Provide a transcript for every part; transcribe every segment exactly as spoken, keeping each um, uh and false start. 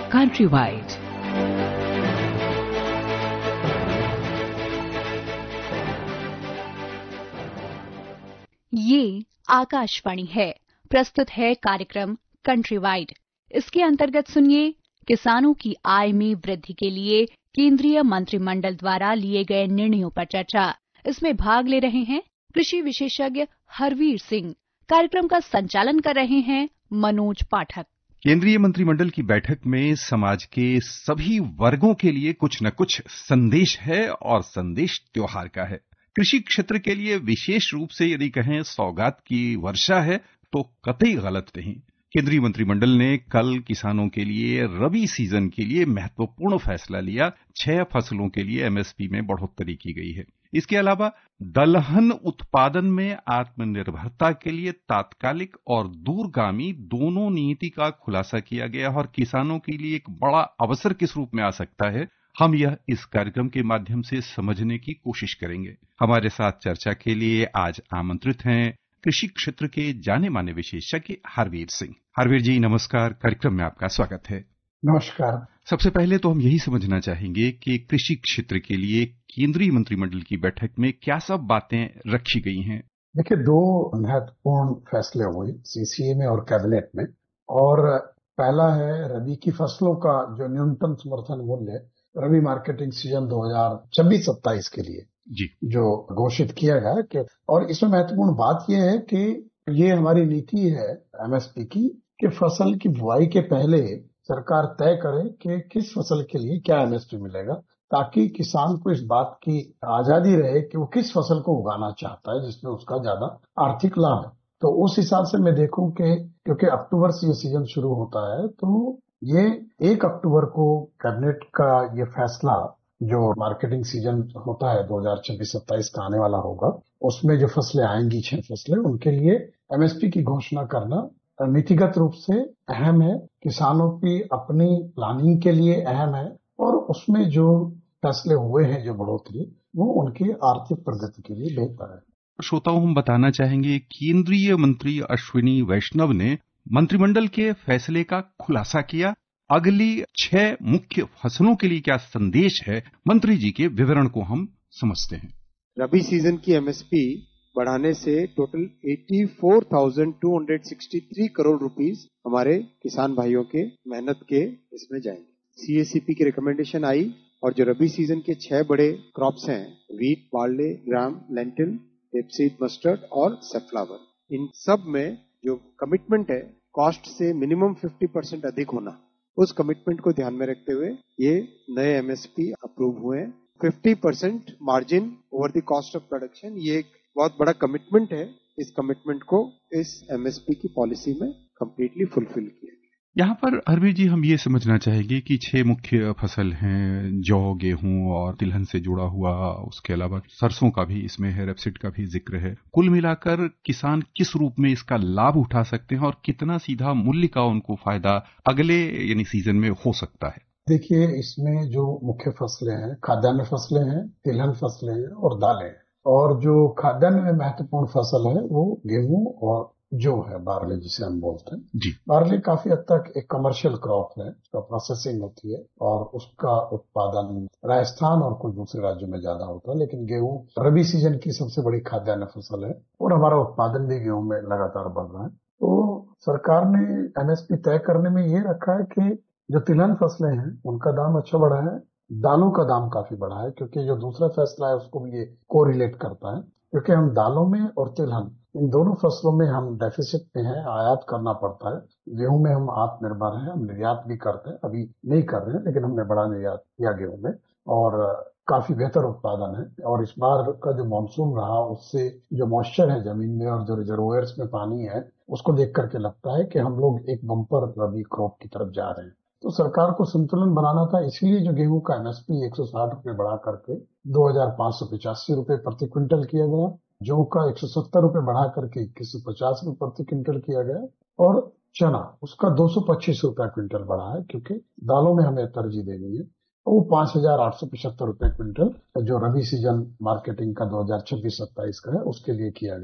Countrywide. ये आकाशवाणी है। प्रस्तुत है कार्यक्रम कंट्रीवाइड। इसके अंतर्गत सुनिए किसानों की आय में वृद्धि के लिए केंद्रीय मंत्रिमंडल द्वारा लिए गए निर्णयों पर चर्चा। इसमें भाग ले रहे हैं कृषि विशेषज्ञ हरवीर सिंह। कार्यक्रम का संचालन कर रहे हैं मनोज पाठक। केंद्रीय मंत्रिमंडल की बैठक में समाज के सभी वर्गों के लिए कुछ न कुछ संदेश है और संदेश त्योहार का है। कृषि क्षेत्र के लिए विशेष रूप से यदि कहें सौगात की वर्षा है तो कतई गलत नहीं। केंद्रीय मंत्रिमंडल ने कल किसानों के लिए रबी सीजन के लिए महत्वपूर्ण फैसला लिया। छह फसलों के लिए एमएसपी में बढ़ोतरी की गई है। इसके अलावा दलहन उत्पादन में आत्मनिर्भरता के लिए तात्कालिक और दूरगामी दोनों नीति का खुलासा किया गया और किसानों के लिए एक बड़ा अवसर किस रूप में आ सकता है, हम यह इस कार्यक्रम के माध्यम से समझने की कोशिश करेंगे। हमारे साथ चर्चा के लिए आज आमंत्रित हैं कृषि क्षेत्र के जाने माने विशेषज्ञ हरवीर सिंह। हरवीर जी नमस्कार, कार्यक्रम में आपका स्वागत है। नमस्कार। सबसे पहले तो हम यही समझना चाहेंगे कि कृषि क्षेत्र के लिए केंद्रीय मंत्रिमंडल की बैठक में क्या सब बातें रखी गई हैं। देखिए, दो महत्वपूर्ण फैसले हुए सीसीए में और कैबिनेट में। और पहला है रबी की फसलों का जो न्यूनतम समर्थन मूल्य रबी मार्केटिंग सीजन दो हज़ार छब्बीस सत्ताईस के लिए जी जो घोषित किया गया कि और इसमें महत्वपूर्ण बात यह है कि ये हमारी नीति है एमएसपी की कि फसल की बुआई के पहले सरकार तय करे कि किस फसल के लिए क्या एमएसपी मिलेगा, ताकि किसान को इस बात की आजादी रहे कि वो किस फसल को उगाना चाहता है जिसमें उसका ज्यादा आर्थिक लाभ है। तो उस हिसाब से मैं देखूं कि क्योंकि अक्टूबर से ये सीजन शुरू होता है, तो ये एक अक्टूबर को कैबिनेट का ये फैसला जो मार्केटिंग सीजन होता है दो हज़ार छब्बीस सत्ताईस का आने वाला होगा, उसमें जो फसलें आएंगी छह फसलें, उनके लिए एमएसपी की घोषणा करना नीतिगत रूप से अहम है, किसानों की अपनी प्लानिंग के लिए अहम है और उसमें जो फैसले हुए हैं जो बढ़ोतरी, वो उनकी आर्थिक प्रगति के लिए बेहतर है। श्रोताओं, हम बताना चाहेंगे केंद्रीय मंत्री अश्विनी वैष्णव ने मंत्रिमंडल के फैसले का खुलासा किया। अगली छह मुख्य फसलों के लिए क्या संदेश है, मंत्री जी के विवरण को हम समझते हैं। रबी सीजन की एमएसपी बढ़ाने से टोटल चौरासी हज़ार दो सौ तिरसठ करोड़ रुपीस हमारे किसान भाइयों के मेहनत के इसमें जाएंगे। सीएसीपी की रिकमेंडेशन आई और जो रबी सीजन के छह बड़े क्रॉप्स हैं, wheat, barley, gram, lentil, rapeseed, mustard और सेफ्लावर, इन सब में जो कमिटमेंट है कॉस्ट से मिनिमम पचास परसेंट अधिक होना, उस कमिटमेंट को ध्यान में रखते हुए ये नए एमएसपी अप्रूव हुए। पचास percent margin over the cost of production, ये एक बहुत बड़ा कमिटमेंट है। इस कमिटमेंट को इस एमएसपी की पॉलिसी में कंप्लीटली फुलफिल किया। यहाँ पर हरवीर जी हम ये समझना चाहेंगे कि छह मुख्य फसल हैं, जौ, गेहूं और तिलहन से जुड़ा हुआ, उसके अलावा सरसों का भी इसमें है, रेपसीड का भी जिक्र है। कुल मिलाकर किसान किस रूप में इसका लाभ उठा सकते हैं और कितना सीधा मूल्य का उनको फायदा अगले यानी सीजन में हो सकता है। देखिए, इसमें जो मुख्य फसलें हैं, खाद्यान्न फसलें हैं, तिलहन फसलें हैं और दालें हैं। और जो खाद्यान्न में महत्वपूर्ण फसल है वो गेहूं और जो है बार्ले, जिसे हम बोलते हैं जी। बार्ले काफी हद तक एक कमर्शियल क्रॉप है, उसका प्रोसेसिंग होती है और उसका उत्पादन राजस्थान और कुछ दूसरे राज्यों में ज्यादा होता है। लेकिन गेहूं रबी सीजन की सबसे बड़ी खाद्यान्न फसल है और हमारा उत्पादन भी गेहूं में लगातार बढ़ रहा है। तो सरकार ने एमएसपी तय करने में ये रखा है कि जो तिलहन फसलें हैं उनका दाम अच्छा बढ़ा है, दालों का दाम काफी बढ़ा है, क्योंकि जो दूसरा फैसला है उसको भी ये कोरिलेट करता है, क्योंकि हम दालों में और तिलहन इन दोनों फसलों में हम डेफिसिट में हैं, आयात करना पड़ता है। गेहूं में हम आत्मनिर्भर हैं, हम निर्यात भी करते हैं, अभी नहीं कर रहे हैं लेकिन हमने बड़ा निर्यात किया गेहूं में और काफी बेहतर उत्पादन है। और इस बार का जो मानसून रहा उससे जो मॉइस्चर है जमीन में और जो रिजर्वोयर्स में पानी है, उसको देख करके लगता है कि हम लोग एक बम्पर रबी क्रॉप की तरफ जा रहे हैं। तो सरकार को संतुलन बनाना था, इसलिए जो गेहूं का एमएसपी एक सौ साठ रुपए बढ़ा करके दो हजार पांच सौ पचासी रुपए प्रति क्विंटल किया गया, जौ का एक सौ सत्तर रुपए बढ़ा करके इक्कीस सौ पचास रुपए प्रति क्विंटल किया गया और चना उसका दो सौ पच्चीस रुपए क्विंटल बढ़ा है, क्योंकि दालों में हमें तरजीह देनी है। वो पांच हजार आठ सौ पचहत्तर रुपए क्विंटल जो रबी सीजन मार्केटिंग का दो हजार छब्बीस सत्ताईस का है उसके लिए किया गया है।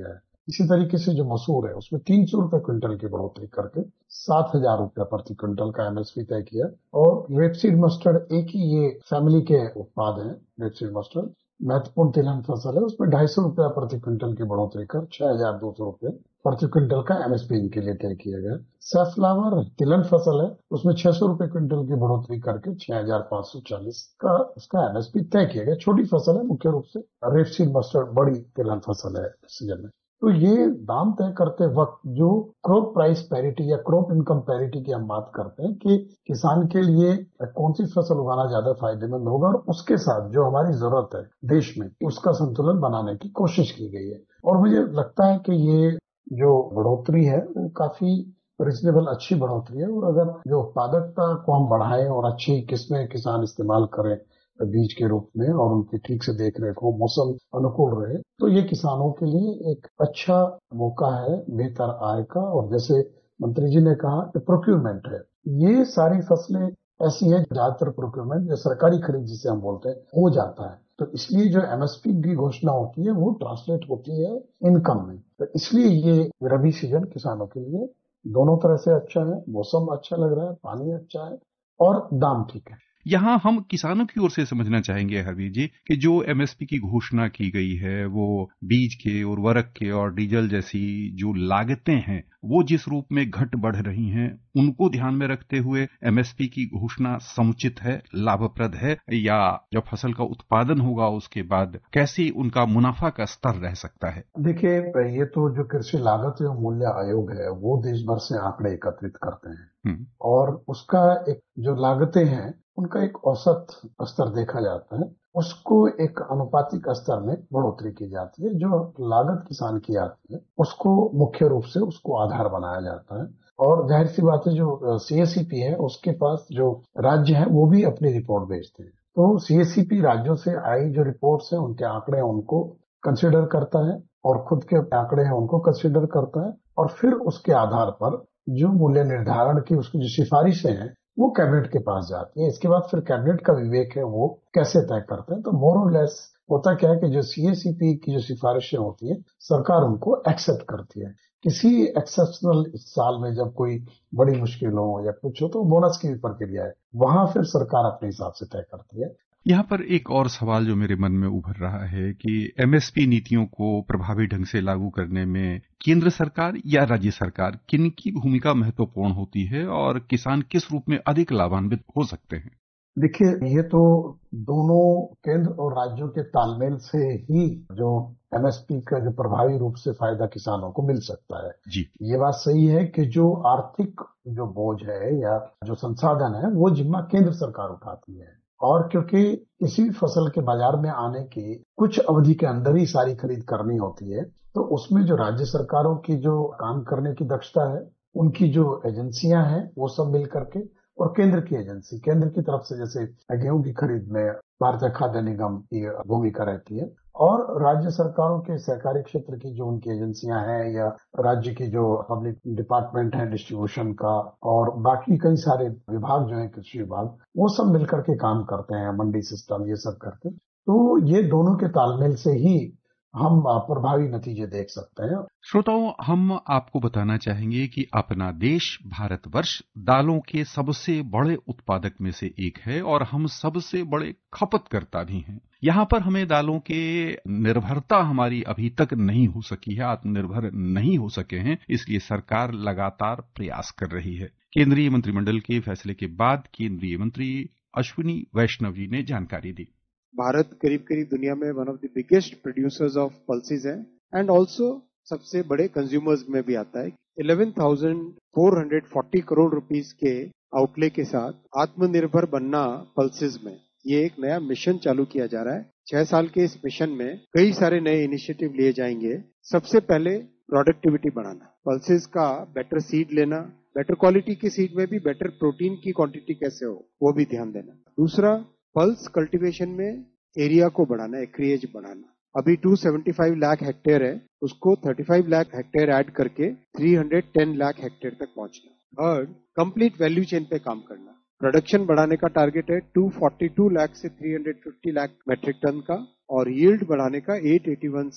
इसी तरीके से जो मसूर है उसमें तीन सौ रुपए क्विंटल की बढ़ोतरी करके सात हजार रुपये प्रति क्विंटल का एमएसपी तय किया। और रेपसीड मस्टर्ड एक ही ये फैमिली के उत्पाद हैं। रेपसीड मस्टर्ड महत्वपूर्ण तिलहन फसल है, उसमें ढाई सौ रुपया प्रति क्विंटल की बढ़ोतरी कर छह हजार दो सौ रुपये प्रति क्विंटल का एमएसपी इनके लिए तय किया गया। सैफ्लावर तिलहन फसल है, उसमें छह सौ रुपये क्विंटल की बढ़ोतरी करके छह हजार पांच सौ चालीस का उसका एमएसपी तय किया गया। छोटी फसल है, मुख्य रूप से रेपसीड मस्टर्ड बड़ी तिलहन फसल है सीजन में। तो ये दाम तय करते वक्त जो क्रॉप प्राइस पैरिटी या क्रॉप इनकम पैरिटी की हम बात करते हैं कि किसान के लिए कौन सी फसल उगाना ज्यादा फायदेमंद होगा और उसके साथ जो हमारी जरूरत है देश में उसका संतुलन बनाने की कोशिश की गई है। और मुझे लगता है कि ये जो बढ़ोतरी है वो काफी रिजनेबल अच्छी बढ़ोतरी है। और अगर जो उत्पादकता को हम बढ़ाएं और अच्छी किस्में किसान इस्तेमाल करें बीज के रूप में और उनकी ठीक से देख रेख हो, मौसम अनुकूल रहे, तो ये किसानों के लिए एक अच्छा मौका है बेहतर आय का। और जैसे मंत्री जी ने कहा कि प्रोक्यूरमेंट है, ये सारी फसलें ऐसी है ज्यादातर प्रोक्यूरमेंट जो सरकारी खरीद जिसे हम बोलते हैं हो जाता है। तो इसलिए जो एमएसपी की घोषणा होती है वो ट्रांसलेट होती है इनकम में। तो इसलिए ये रबी सीजन किसानों के लिए दोनों तरह से अच्छा है, मौसम अच्छा लग रहा है, पानी अच्छा है और दाम ठीक है। यहाँ हम किसानों की ओर से समझना चाहेंगे हरवीर जी कि जो एमएसपी की घोषणा की गई है वो बीज के उर्वरक के और डीजल जैसी जो लागतें हैं वो जिस रूप में घट बढ़ रही हैं उनको ध्यान में रखते हुए एमएसपी की घोषणा समुचित है, लाभप्रद है, या जब फसल का उत्पादन होगा उसके बाद कैसे उनका मुनाफा का स्तर रह सकता है? देखिए, ये तो जो कृषि लागत एवं मूल्य आयोग है वो देश भर से आंकड़े एकत्रित करते हैं और उसका एक जो लागतें हैं उनका एक औसत स्तर देखा जाता है, उसको एक अनुपातिक स्तर में बढ़ोतरी की जाती है। जो लागत किसान की आती है उसको मुख्य रूप से उसको आधार बनाया जाता है। और जाहिर सी बात है जो सीएसईपी है उसके पास जो राज्य है वो भी अपनी रिपोर्ट भेजते हैं। तो सीएसईपी राज्यों से आई जो रिपोर्ट्स है उनके आंकड़े उनको कंसिडर करता है और खुद के आंकड़े हैं उनको कंसिडर करता है और फिर उसके आधार पर जो मूल्य निर्धारण की उसकी जो सिफारिशें हैं वो कैबिनेट के पास जाती है। इसके बाद फिर कैबिनेट का विवेक है वो कैसे तय करते हैं। तो मोर और लेस होता क्या है कि जो सीएसईपी की जो सिफारिशें होती है सरकार उनको एक्सेप्ट करती है। किसी एक्सेप्शनल साल में जब कोई बड़ी मुश्किल हो या कुछ हो तो बोनस की भी प्रक्रिया है, वहां फिर सरकार अपने हिसाब से तय करती है। यहाँ पर एक और सवाल जो मेरे मन में उभर रहा है कि एमएसपी नीतियों को प्रभावी ढंग से लागू करने में केंद्र सरकार या राज्य सरकार किन की भूमिका महत्वपूर्ण होती है और किसान किस रूप में अधिक लाभान्वित हो सकते हैं? देखिए, ये तो दोनों केंद्र और राज्यों के तालमेल से ही जो एमएसपी का जो प्रभावी रूप से फायदा किसानों को मिल सकता है जी। ये बात सही है कि जो आर्थिक जो बोझ है या जो संसाधन है वो जिम्मा केंद्र सरकार उठाती है। और क्योंकि किसी भी फसल के बाजार में आने की कुछ अवधि के अंदर ही सारी खरीद करनी होती है, तो उसमें जो राज्य सरकारों की जो काम करने की दक्षता है, उनकी जो एजेंसियां हैं वो सब मिल करके, और केंद्र की एजेंसी केंद्र की तरफ से जैसे गेहूं की खरीद में भारतीय खाद्य निगम की भूमिका रहती है, और राज्य सरकारों के सहकारी क्षेत्र की जो उनकी एजेंसियां हैं या राज्य की जो पब्लिक डिपार्टमेंट है डिस्ट्रीब्यूशन का, और बाकी कई सारे विभाग जो है कृषि विभाग, वो सब मिलकर के काम करते हैं, मंडी सिस्टम ये सब करके। तो ये दोनों के तालमेल से ही हम प्रभावी नतीजे देख सकते हैं। श्रोताओं, हम आपको बताना चाहेंगे कि अपना देश भारतवर्ष दालों के सबसे बड़े उत्पादक में से एक है और हम सबसे बड़े खपतकर्ता भी हैं। यहाँ पर हमें दालों के निर्भरता हमारी अभी तक नहीं हो सकी है, आत्मनिर्भर नहीं हो सके हैं, इसलिए सरकार लगातार प्रयास कर रही है। केंद्रीय मंत्रिमंडल के फैसले के बाद केंद्रीय मंत्री अश्विनी वैष्णव जी ने जानकारी दी। भारत करीब करीब दुनिया में one of the biggest producers of pulses है एंड ऑल्सो सबसे बड़े कंज्यूमर्स में भी आता है। ग्यारह हज़ार चार सौ चालीस करोड़ रुपीस के आउटले के साथ आत्मनिर्भर बनना पल्सेस में ये एक नया मिशन चालू किया जा रहा है। छह साल के इस मिशन में कई सारे नए इनिशिएटिव लिए जाएंगे। सबसे पहले प्रोडक्टिविटी बढ़ाना, पल्सेस का बेटर सीड लेना, बेटर क्वालिटी की सीड में भी बेटर प्रोटीन की क्वांटिटी कैसे हो वो भी ध्यान देना। दूसरा, पल्स कल्टीवेशन में एरिया को बढ़ाना, एक्रिएज बढ़ाना। अभी दो सौ पचहत्तर लाख हेक्टेयर है, उसको पैंतीस लाख हेक्टेयर ऐड करके तीन सौ दस लाख हेक्टेयर तक पहुंचना। थर्ड, कंप्लीट वैल्यू चेन पे काम करना। प्रोडक्शन बढ़ाने का टारगेट है दो सौ बयालीस लाख से तीन सौ पचास लाख मेट्रिक टन का, और यील्ड बढ़ाने का आठ सौ इक्यासी से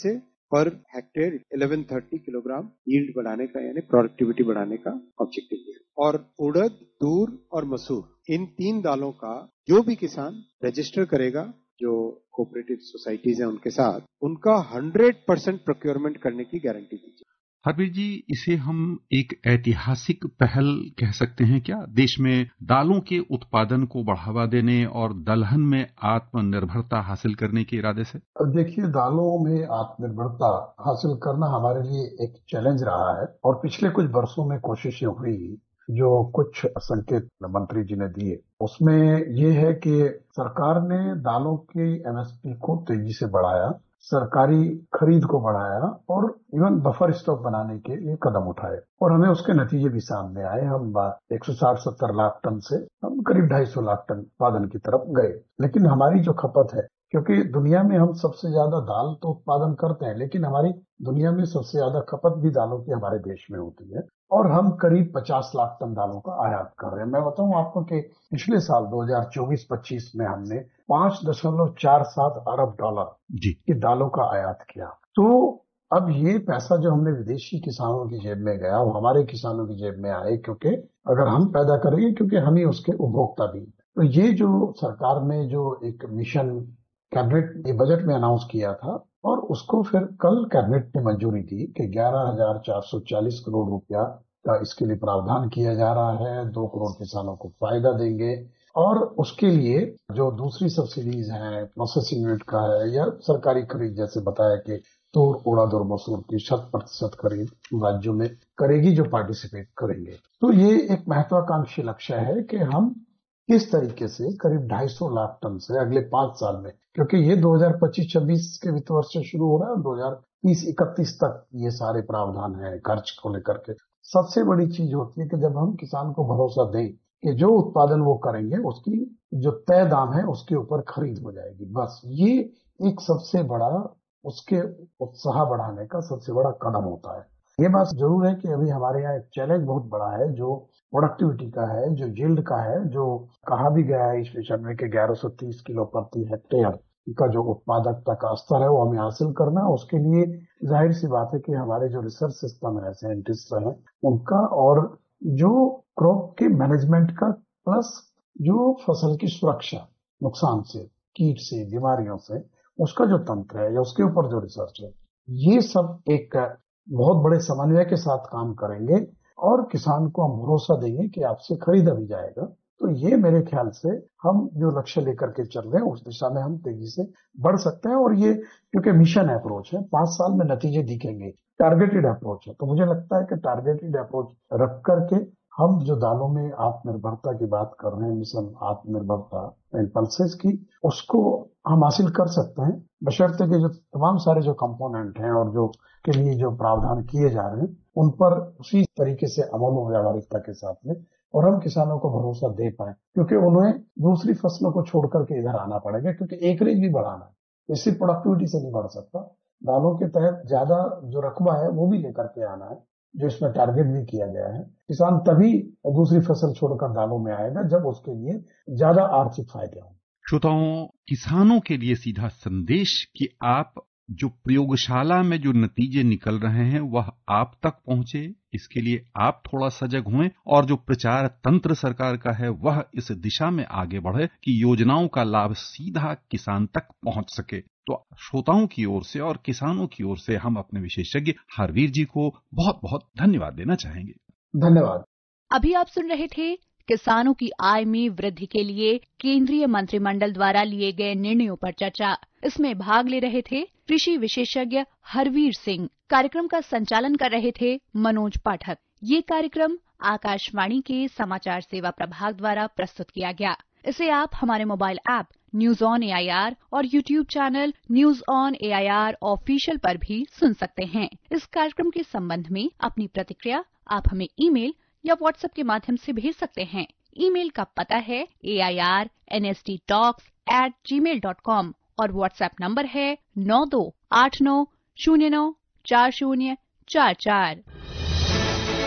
पर हेक्टेयर ग्यारह सौ तीस किलोग्राम यील्ड बढ़ाने का यानी प्रोडक्टिविटी बढ़ाने का ऑब्जेक्टिव है। और उड़द, तूर और मसूर इन तीन दालों का जो भी किसान रजिस्टर करेगा, जो कोऑपरेटिव सोसाइटीज हैं उनके साथ, उनका हंड्रेड परसेंट प्रोक्योरमेंट करने की गारंटी दीजिए। हरवीर जी, इसे हम एक ऐतिहासिक पहल कह सकते हैं क्या, देश में दालों के उत्पादन को बढ़ावा देने और दलहन में आत्मनिर्भरता हासिल करने के इरादे से? अब देखिए, दालों में आत्मनिर्भरता हासिल करना हमारे लिए एक चैलेंज रहा है और पिछले कुछ वर्षों में कोशिशें हुई जो कुछ संकेत मंत्री जी ने दिए। उसमें ये है कि सरकार ने दालों की एमएसपी को तेजी से बढ़ाया, सरकारी खरीद को बढ़ाया और इवन बफर स्टॉक बनाने के लिए कदम उठाए और हमें उसके नतीजे भी सामने आए। हम एक सौ साठ सत्तर लाख टन से हम करीब ढाई सौ लाख टन उत्पादन की तरफ गए। लेकिन हमारी जो खपत है, क्योंकि दुनिया में हम सबसे ज्यादा दाल तो उत्पादन करते हैं, लेकिन हमारी दुनिया में सबसे ज्यादा खपत भी दालों की हमारे देश में होती है और हम करीब पचास लाख टन दालों का आयात कर रहे हैं। मैं बताऊं आपको कि पिछले साल दो हज़ार चौबीस पच्चीस में हमने पांच दशमलव चार सात अरब डॉलर की दालों का आयात किया। तो अब ये पैसा जो हमने विदेशी किसानों की जेब में गया वो हमारे किसानों की जेब में आए, क्योंकि अगर हम पैदा करेंगे, क्योंकि हम ही उसके उपभोक्ता भी। तो ये जो सरकार ने जो एक मिशन कैबिनेट ये बजट में अनाउंस किया था और उसको फिर कल कैबिनेट ने मंजूरी दी कि ग्यारह हजार चार सौ चालीस करोड़ रुपया का इसके लिए प्रावधान किया जा रहा है। दो करोड़ किसानों को फायदा देंगे और उसके लिए जो दूसरी सब्सिडीज हैं, प्रोसेसिंग यूनिट का है या सरकारी खरीद, जैसे बताया कि तूर, उड़द और मसूर की शत प्रतिशत खरीद राज्यों में करेगी जो पार्टिसिपेट करेंगे। तो ये एक महत्वाकांक्षी लक्ष्य है कि हम किस तरीके से करीब ढाई सौ लाख टन से अगले पांच साल में, क्योंकि ये दो हज़ार पच्चीस छब्बीस के वित्त वर्ष से शुरू हो रहा है और दो हज़ार तीस इकतीस तक ये सारे प्रावधान हैं खर्च को लेकर के। सबसे बड़ी चीज होती है कि जब हम किसान को भरोसा दें कि जो उत्पादन वो करेंगे उसकी जो तय दाम है उसके ऊपर खरीद हो जाएगी, बस ये एक सबसे बड़ा उसके उत्साह बढ़ाने का सबसे बड़ा कदम होता है। ये बात जरूर है कि अभी हमारे यहाँ एक चैलेंज बहुत बड़ा है जो प्रोडक्टिविटी का है, जो यील्ड का है, जो कहा भी गया है इस मिशन में कि ग्यारह सौ तीस किलो प्रति हेक्टेयर का जो उत्पादकता का स्तर है वो हमें हासिल करना है। उसके लिए जाहिर सी बात है कि हमारे जो रिसर्च सिस्टम है, साइंटिस्ट हैं उनका, और जो क्रॉप के मैनेजमेंट का, प्लस जो फसल की सुरक्षा नुकसान से, कीट से, बीमारियों से, उसका जो तंत्र है या उसके ऊपर जो रिसर्च है, ये सब एक बहुत बड़े समन्वय के साथ काम करेंगे और किसान को हम भरोसा देंगे कि आपसे खरीदा भी जाएगा। तो ये मेरे ख्याल से हम जो लक्ष्य लेकर के चल रहे हैं उस दिशा में हम तेजी से बढ़ सकते हैं। और ये क्योंकि मिशन अप्रोच है, पांच साल में नतीजे दिखेंगे, टारगेटेड अप्रोच है, तो मुझे लगता है कि टारगेटेड अप्रोच रख करके हम जो दालों में आत्मनिर्भरता की बात कर रहे हैं, मिशन आत्मनिर्भरता पल्सेस की, उसको हम हासिल कर सकते हैं, बशर्ते कि जो तमाम सारे जो कंपोनेंट हैं और जो के लिए जो प्रावधान किए जा रहे हैं उन पर उसी तरीके से अमल हो व्यावहारिकता के साथ में, और हम किसानों को भरोसा दे पाए, क्योंकि उन्हें दूसरी फसलों को छोड़ करके इधर आना पड़ेगा, क्योंकि एकरेज भी बढ़ाना है, इससे प्रोडक्टिविटी से नहीं बढ़ सकता। दालों के तहत ज्यादा जो रकबा है वो भी लेकर के आना है, जो इसमें टारगेट भी किया गया है। किसान तभी दूसरी फसल छोड़कर दालों में आएगा जब उसके लिए ज्यादा आर्थिक फायदे हों। श्रोताओं, किसानों के लिए सीधा संदेश कि आप जो प्रयोगशाला में जो नतीजे निकल रहे हैं वह आप तक पहुंचे, इसके लिए आप थोड़ा सजग हुए और जो प्रचार तंत्र सरकार का है वह इस दिशा में आगे बढ़े कि योजनाओं का लाभ सीधा किसान तक पहुंच सके। तो श्रोताओं की ओर से और किसानों की ओर से हम अपने विशेषज्ञ हरवीर जी को बहुत बहुत धन्यवाद देना चाहेंगे। धन्यवाद। अभी आप सुन रहे थे किसानों की आय में वृद्धि के लिए केंद्रीय मंत्रिमंडल द्वारा लिए गए निर्णयों पर चर्चा। इसमें भाग ले रहे थे कृषि विशेषज्ञ हरवीर सिंह। कार्यक्रम का संचालन कर रहे थे मनोज पाठक। ये कार्यक्रम आकाशवाणी के समाचार सेवा प्रभाग द्वारा प्रस्तुत किया गया। इसे आप हमारे mobile app news on A I R और YouTube channel news on A I R official पर भी सुन सकते हैं। इस कार्यक्रम के संबंध में अपनी प्रतिक्रिया आप हमें ईमेल या व्हाट्सएप के माध्यम से भेज सकते हैं। ईमेल का पता है A I R N S T talks at G mail dot com और व्हाट्सएप नंबर है नौ दो आठ नौ शून्य नौ चार शून्य चार चार।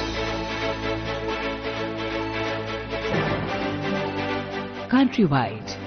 Countrywide